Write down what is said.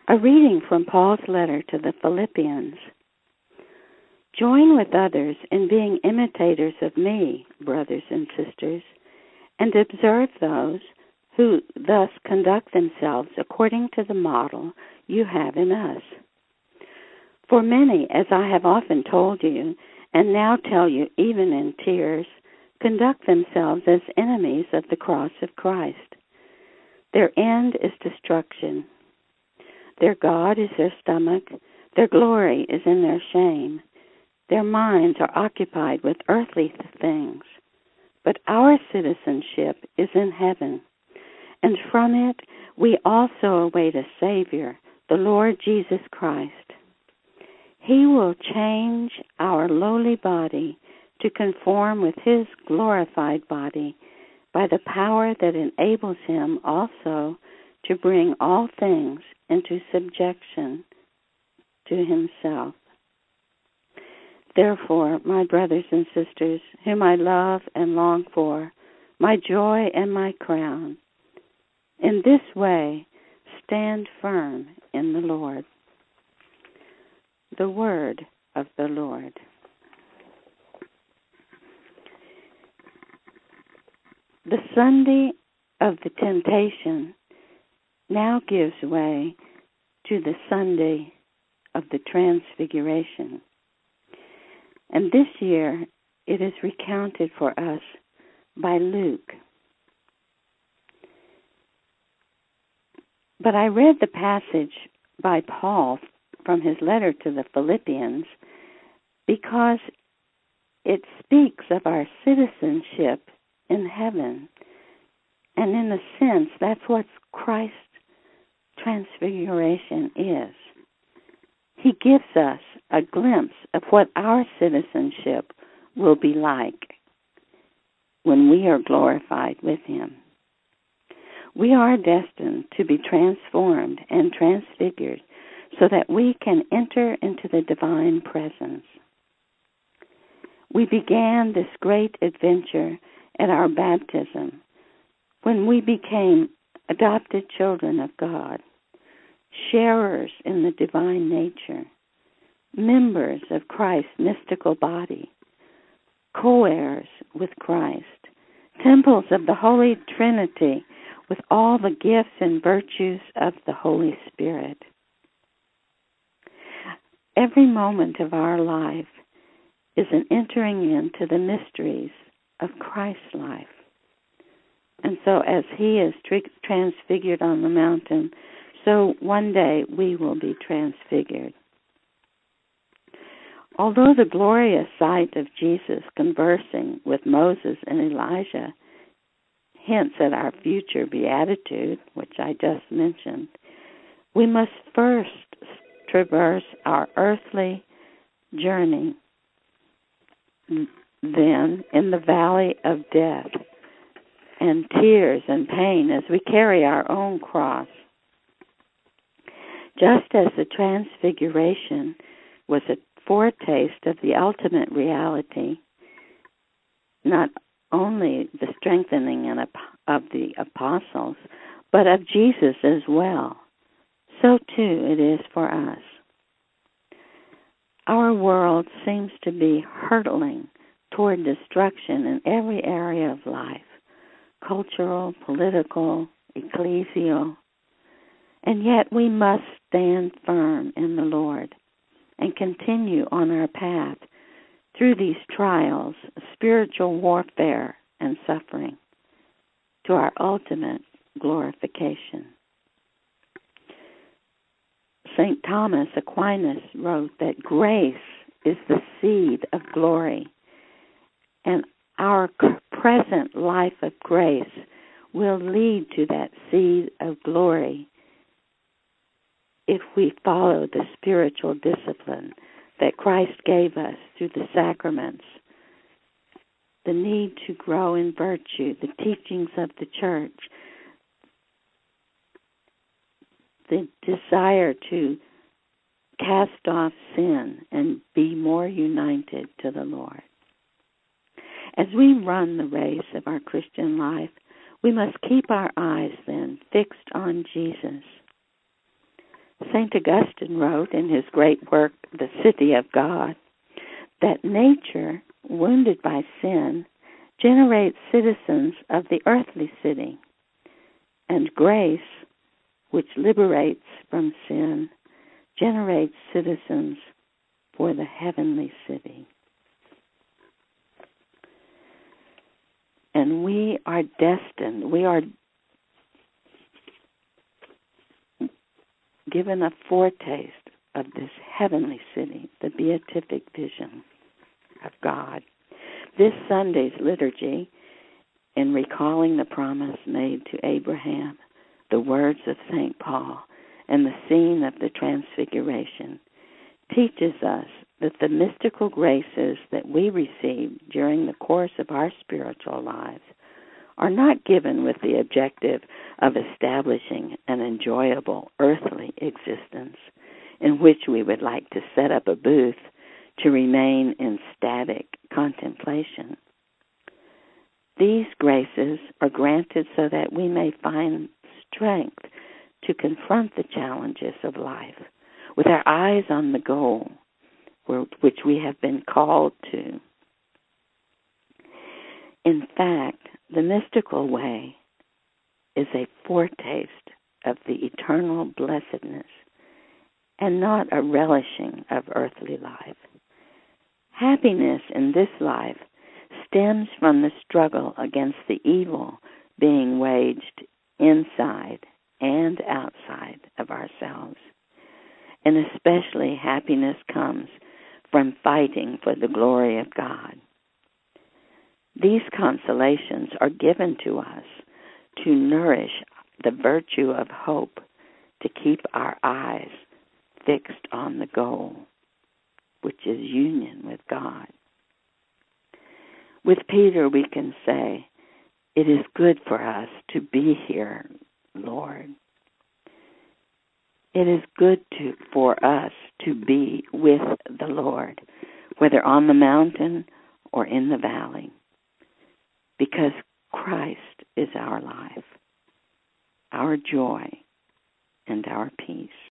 A reading from Paul's letter to the Philippians. Join with others in being imitators of me, brothers and sisters, and observe those who thus conduct themselves according to the model you have in us. For many, as I have often told you, and now tell you even in tears, conduct themselves as enemies of the cross of Christ. Their end is destruction. Their God is their stomach. Their glory is in their shame. Their minds are occupied with earthly things. But our citizenship is in heaven, and from it we also await a Savior, the Lord Jesus Christ. He will change our lowly body to conform with His glorified body by the power that enables Him also to bring all things into subjection to Himself. Therefore, my brothers and sisters, whom I love and long for, my joy and my crown, in this way stand firm in the Lord. The word of the Lord. The Sunday of the temptation now gives way to the Sunday of the Transfiguration. And this year it is recounted for us by Luke. But I read the passage by Paul from his letter to the Philippians because it speaks of our citizenship in heaven. And in a sense, that's what Christ's transfiguration is. He gives us a glimpse of what our citizenship will be like when we are glorified with Him. We are destined to be transformed and transfigured so that we can enter into the divine presence. We began this great adventure at our baptism when we became adopted children of God, sharers in the divine nature, members of Christ's mystical body, co-heirs with Christ, temples of the Holy Trinity with all the gifts and virtues of the Holy Spirit. Every moment of our life is an entering into the mysteries of Christ's life. And so as He is transfigured on the mountain, so one day we will be transfigured. Although the glorious sight of Jesus conversing with Moses and Elijah hints at our future beatitude, which I just mentioned, we must first traverse our earthly journey then in the valley of death and tears and pain as we carry our own cross. Just as the Transfiguration was a foretaste of the ultimate reality, not only the strengthening of the apostles, but of Jesus as well, so too it is for us. Our world seems to be hurtling toward destruction in every area of life, cultural, political, ecclesial, and yet we must stand firm in the Lord and continue on our path through these trials, spiritual warfare, and suffering to our ultimate glorification. St. Thomas Aquinas wrote that grace is the seed of glory, and our present life of grace will lead to that seed of glory if we follow the spiritual discipline that Christ gave us through the sacraments, the need to grow in virtue, the teachings of the church, the desire to cast off sin and be more united to the Lord. As we run the race of our Christian life, we must keep our eyes then fixed on Jesus. St. Augustine wrote in his great work, The City of God, that nature, wounded by sin, generates citizens of the earthly city, and grace, which liberates from sin, generates citizens for the heavenly city. And we are destined, we are given a foretaste of this heavenly city, the beatific vision of God. This Sunday's liturgy, in recalling the promise made to Abraham, the words of St. Paul, and the scene of the Transfiguration, teaches us that the mystical graces that we receive during the course of our spiritual lives are not given with the objective of establishing an enjoyable earthly existence in which we would like to set up a booth to remain in static contemplation. These graces are granted so that we may find strength to confront the challenges of life with our eyes on the goal which we have been called to. In fact, the mystical way is a foretaste of the eternal blessedness and not a relishing of earthly life. Happiness in this life stems from the struggle against the evil being waged inside and outside of ourselves. And especially happiness comes from fighting for the glory of God. These consolations are given to us to nourish the virtue of hope, to keep our eyes fixed on the goal, which is union with God. With Peter, we can say, "It is good for us to be here, Lord." It is good for us to be with the Lord, whether on the mountain or in the valley, because Christ is our life, our joy, and our peace.